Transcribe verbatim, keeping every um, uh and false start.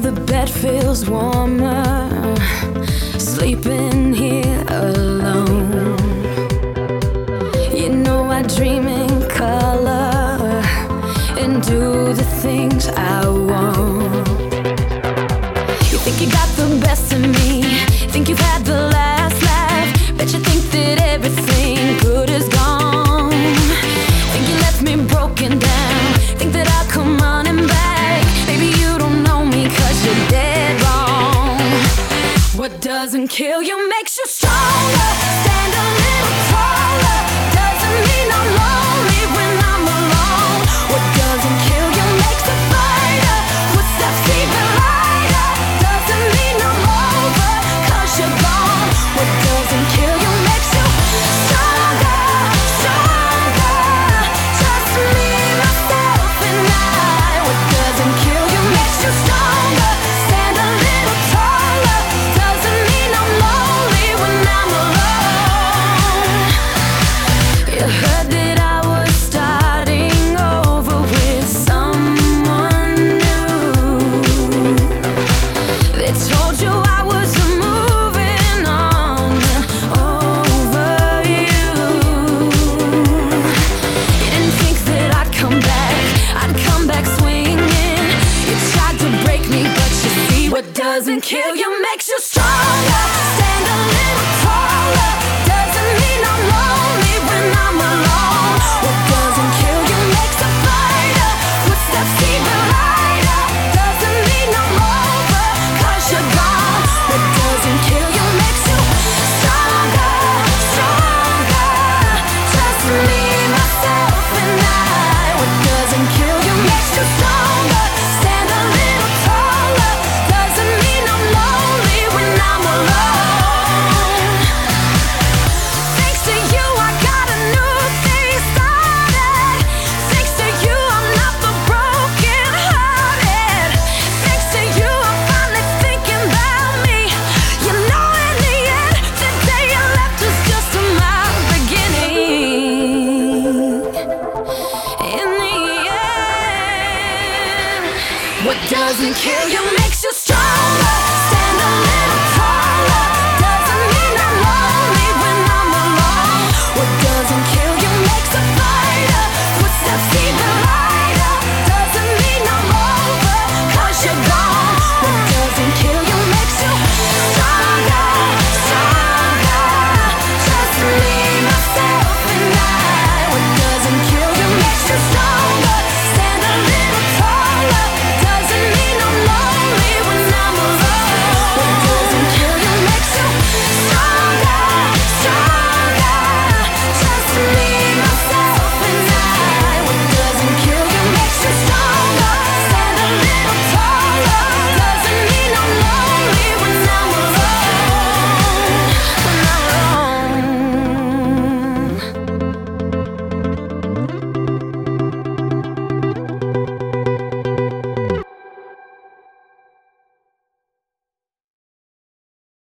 the bed feels warmer, sleeping here alone. You know I dream in color and do the things I want. You think you got the best of me, think you've had the last laugh, bet you think that everything good is gone. Think you left me broken down, think that I'll come running back. Baby, you don't know me 'cause you're dead wrong. What doesn't kill you makes you stronger. Stand a little taller. Doesn't mean I'm lonely when I'm alone. What doesn't kill you makes a fighter. Footsteps even lighter. Doesn't mean I'm over 'cause you're gone. What doesn't kill you makes you stronger, stronger. Just me, myself, and I. What doesn't kill you makes you stronger. Stand a little taller. Doesn't mean I'm lonely when I'm alone. You heard that I was starting over with someone new. They told you I was moving on over you. You didn't think that I'd come back, I'd come back swinging. You tried to break me, but you see what doesn't kill you makes you stronger. Stand a little taller. Doesn't mean I'm lonely when I'm alone. What doesn't kill you makes a fighter. Footsteps even lighter. Doesn't mean I'm over 'cause you're gone. What doesn't kill you makes you stronger, stronger. Just me, myself, and I. What doesn't kill you makes you stronger. Stand a little taller. Doesn't mean I'm lonely when I'm alone. Thanks to you, I got a new thing started. Thanks to you, I'm not the broken hearted. Thanks to you, I'm finally thinking about me. You know, in the end, the day you left was just my beginning. In the end, what doesn't kill you makes